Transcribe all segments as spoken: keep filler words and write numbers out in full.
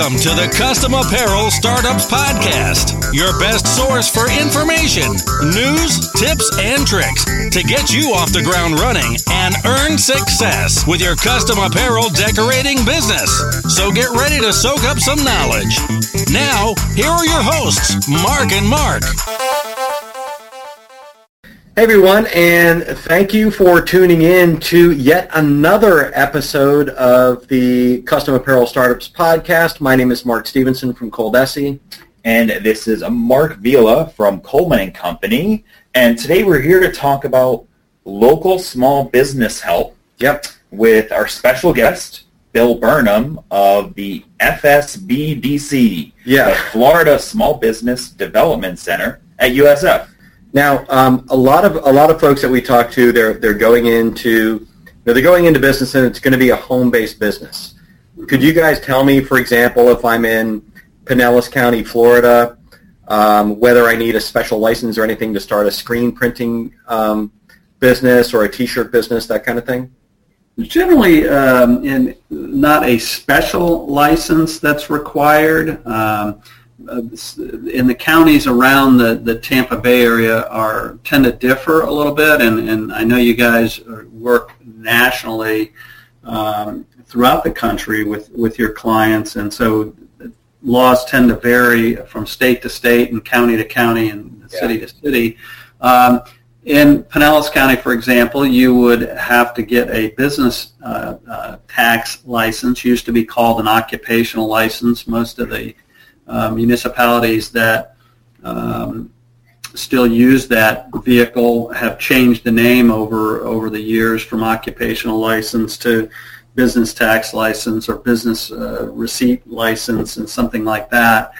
Welcome to the Custom Apparel Startups Podcast, your best source for information, news, tips, and tricks to get you off the ground running and earn success with your custom apparel decorating business. So get ready to soak up some knowledge. Now, here are your hosts, Mark and Mark. Hey everyone, and thank you for tuning in to yet another episode of the Custom Apparel Startups Podcast. My name is Mark Stevenson from Coldesi. And this is Mark Vila from Coleman and Company. And today we're here to talk about local small business help. Yep. With our special guest, Bill Burnham of the F S B D C, yeah. the Florida Small Business Development Center at U S F. Now, um, a lot of a lot of folks that we talk to, they're they're going into they're going into business, and it's going to be a home-based business. Could you guys tell me, for example, if I'm in Pinellas County, Florida, um, whether I need a special license or anything to start a screen printing um, business or a T-shirt business, that kind of thing? Generally, um, in not a special license that's required. Um, in the counties around the, the Tampa Bay area are tend to differ a little bit, and, and I know you guys work nationally um, throughout the country with, with your clients, and so laws tend to vary from state to state and county to county and yeah. city to city. Um, in Pinellas County, for example, you would have to get a business uh, uh, tax license. Used to be called an occupational license. Most of the Uh, municipalities that um, still use that vehicle have changed the name over over the years from occupational license to business tax license or business uh, receipt license and something like that.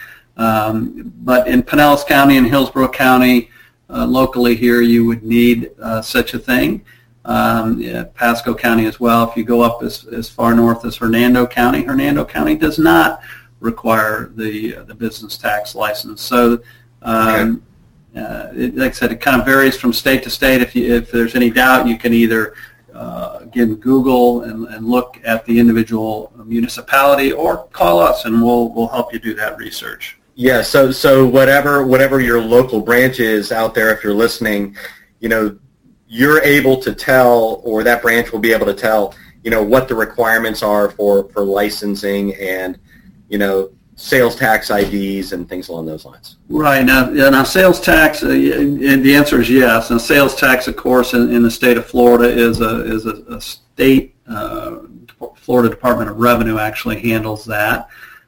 Um, but in Pinellas County and Hillsborough County, uh, locally here, you would need uh, such a thing. Um, yeah, Pasco County as well. If you go up as, as far north as Hernando County, Hernando County does not require the uh, the business tax license. So, um, uh, it, like I said, it kind of varies from state to state. If you, if there's any doubt, you can either uh, again Google and, and look at the individual municipality, or call us and we'll we'll help you do that research. Yeah. So so whatever whatever your local branch is out there, if you're listening, you know, you're able to tell, or that branch will be able to tell, you know, what the requirements are for for licensing and, you know, sales tax I Ds and things along those lines. Right. Now, now sales tax, uh, and the answer is yes. Now, sales tax, of course, in, in the state of Florida is a is a, a state, uh, Florida Department of Revenue actually handles that.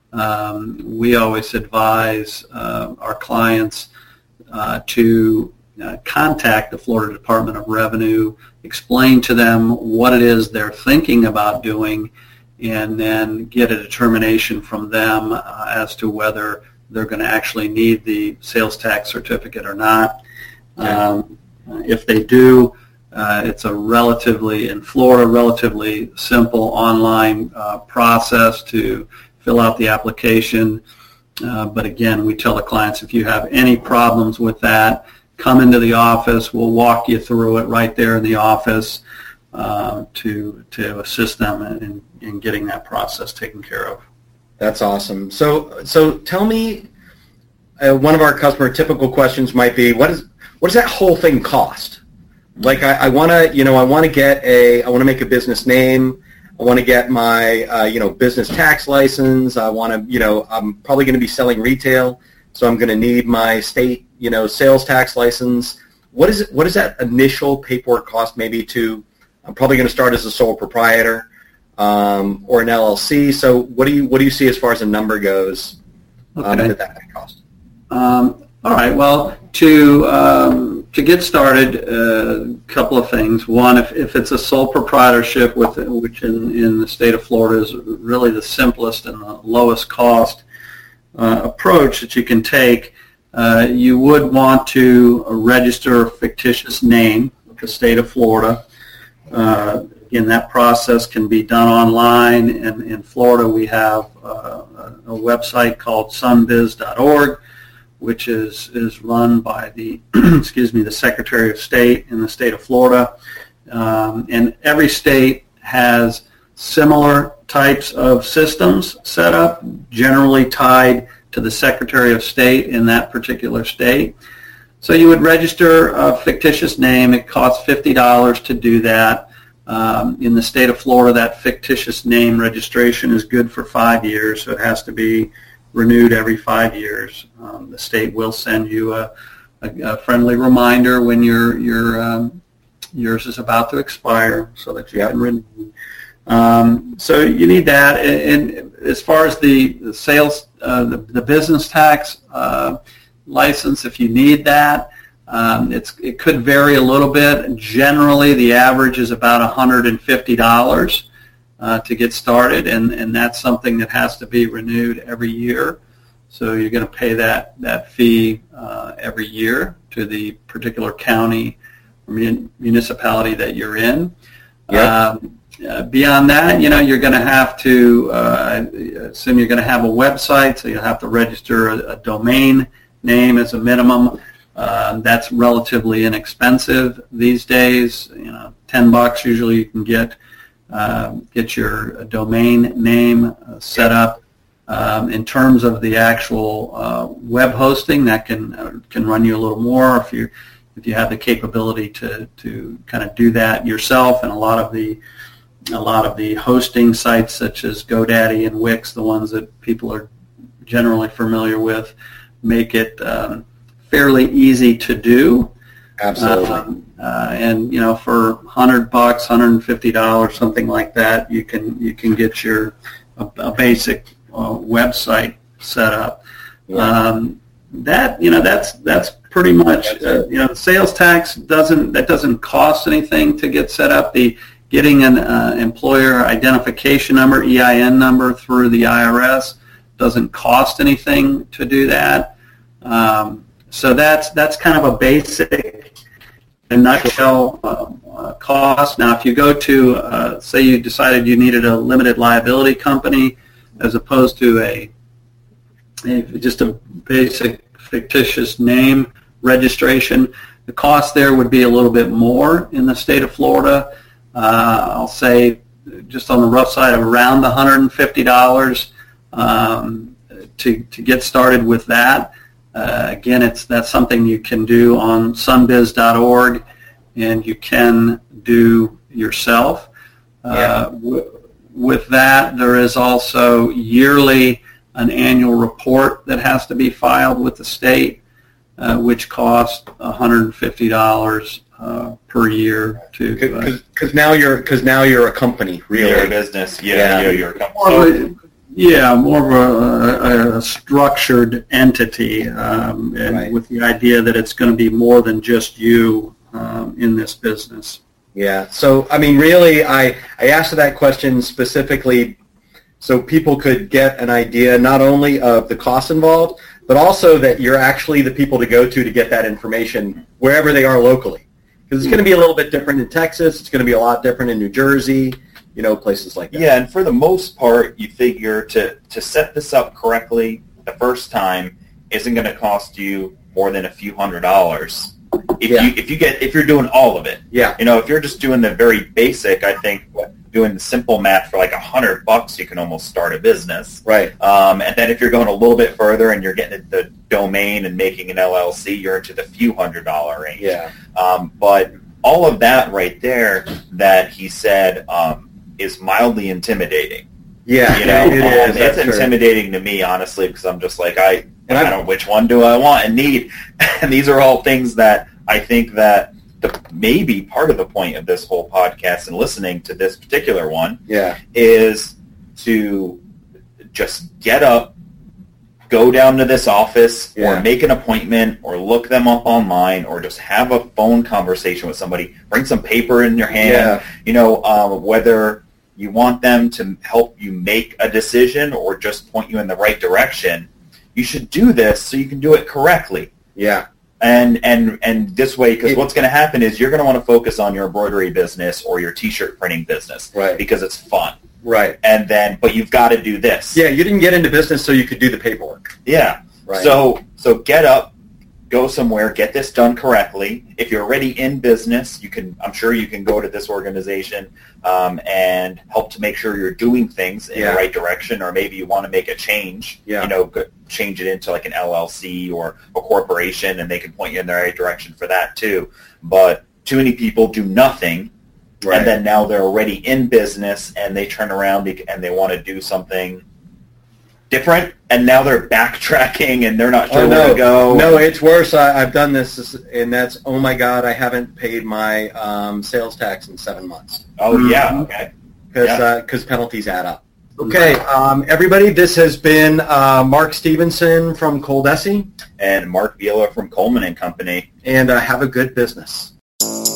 Um, we always advise uh, our clients uh, to uh, contact the Florida Department of Revenue, explain to them what it is they're thinking about doing, and then get a determination from them uh, as to whether they're going to actually need the sales tax certificate or not. Okay. Um, if they do, uh, it's a relatively, in Florida, relatively simple online uh, process to fill out the application. Uh, but again, we tell the clients, if you have any problems with that, come into the office. We'll walk you through it right there in the office. Uh, to to assist them in, in getting that process taken care of. That's awesome. So so tell me, uh, one of our customer typical questions might be, what is what does that whole thing cost? Like I, I want to you know I want to get a I want to make a business name. I want to get my uh, you know business tax license. I want to you know I'm probably going to be selling retail, so I'm going to need my state you know sales tax license. What is it? What is that initial paperwork cost? Maybe to I'm probably going to start as a sole proprietor um, or an L L C. So what do you what do you see as far as a number goes um, okay. that that might cost? Um, all right. Well, to um, to get started, a uh, couple of things. One, if, if it's a sole proprietorship, with which in, in the state of Florida is really the simplest and the lowest cost uh, approach that you can take, uh, you would want to register a fictitious name with the state of Florida. Uh, again, that process can be done online. And in Florida, we have uh, a website called sunbiz dot org, which is, is run by the excuse me the Secretary of State in the state of Florida. Um, and every state has similar types of systems set up, generally tied to the Secretary of State in that particular state. So you would register a fictitious name. It costs fifty dollars to do that. Um, in the state of Florida, that fictitious name registration is good for five years, so it has to be renewed every five years. Um, the state will send you a, a, a friendly reminder when your your um, yours is about to expire, so that you yep. can renew. Um, so you need that. And, and as far as the, the sales, uh, the, the business tax uh, license, if you need that, um, it's it could vary a little bit. Generally, the average is about one hundred fifty dollars uh, to get started, and, and that's something that has to be renewed every year. So you're going to pay that that fee uh, every year to the particular county or mun- municipality that you're in. Yep. Um, Uh, beyond that, you know, you're going to have to uh, assume you're going to have a website, so you'll have to register a, a domain name as a minimum. Uh, that's relatively inexpensive these days. You know, ten bucks usually you can get uh, get your domain name uh, set up. Um, in terms of the actual uh, web hosting, that can uh, can run you a little more if you if you have the capability to to kind of do that yourself. And a lot of the A lot of the hosting sites such as GoDaddy and Wix, the ones that people are generally familiar with, make it um, fairly easy to do. Absolutely. Um, uh, and you know, for one hundred bucks, one hundred fifty dollars, something like that, you can you can get your a, a basic uh, website set up. Yeah. Um, that you know that's that's pretty much uh, you know the sales tax doesn't that doesn't cost anything to get set up. The Getting an uh, employer identification number, E I N number, through the I R S doesn't cost anything to do that. Um, so that's that's kind of a basic, in a nutshell, uh, uh, cost. Now, if you go to, uh, say you decided you needed a limited liability company as opposed to a, a just a basic fictitious name registration, the cost there would be a little bit more in the state of Florida. Uh, I'll say just on the rough side of around one hundred fifty dollars um, to to get started with that. Uh, again, it's that's something you can do on sunbiz dot org, and you can do yourself. Uh, yeah. w- with that, there is also yearly an annual report that has to be filed with the state, uh, which costs one hundred fifty dollars. Uh, per year to because uh, now you're because now you're a company, really. You're a business, yeah. yeah. You're, you're a company. More of a, yeah, more of a, a, a structured entity, um, and right. with the idea that it's going to be more than just you um, in this business. Yeah. So I mean, really, I I asked that question specifically so people could get an idea not only of the costs involved, but also that you're actually the people to go to to get that information wherever they are locally. Because it's going to be a little bit different in Texas. It's going to be a lot different in New Jersey, you know, places like that. Yeah, and for the most part, you figure to, to set this up correctly the first time isn't going to cost you more than a few hundred dollars. If yeah. you if you get if you're doing all of it. Yeah. You know, if you're just doing the very basic, I think doing the simple math for like a hundred bucks, you can almost start a business. Right. Um, and then if you're going a little bit further and you're getting the domain and making an L L C, you're into the few hundred dollar range. Yeah. Um, but all of that right there that he said um, is mildly intimidating. Yeah, you know, it is. Um, it's That's intimidating true. to me, honestly, because I'm just like, I, and I don't know which one do I want and need. And these are all things that I think that the, maybe part of the point of this whole podcast and listening to this particular one yeah. is to just get up, go down to this office yeah. or make an appointment or look them up online or just have a phone conversation with somebody. Bring some paper in your hand. Yeah. You know, um, whether you want them to help you make a decision or just point you in the right direction, you should do this so you can do it correctly. Yeah. And and and this way, because what's going to happen is you're going to want to focus on your embroidery business or your T-shirt printing business, right? Because it's fun, right? And then, but you've got to do this. Yeah, you didn't get into business so you could do the paperwork. Yeah. Right. So so get up, go somewhere, get this done correctly. If you're already in business, you can. I'm sure you can go to this organization um, and help to make sure you're doing things in Yeah. the right direction, or maybe you want to make a change. Yeah. You know, go- change it into like an L L C or a corporation, and they can point you in the right direction for that too. But too many people do nothing. Right. And then now they're already in business, and they turn around and they want to do something different, and now they're backtracking, and they're not sure Oh, where no. to go. No, it's worse. I, I've done this, and that's, oh, my God, I haven't paid my um, sales tax in seven months. Oh, yeah, okay. Because Yeah. because penalties add up. Okay, um, everybody, this has been uh, Mark Stevenson from Coldesi, And Mark Viola from Coleman and Company. and uh, have a good business.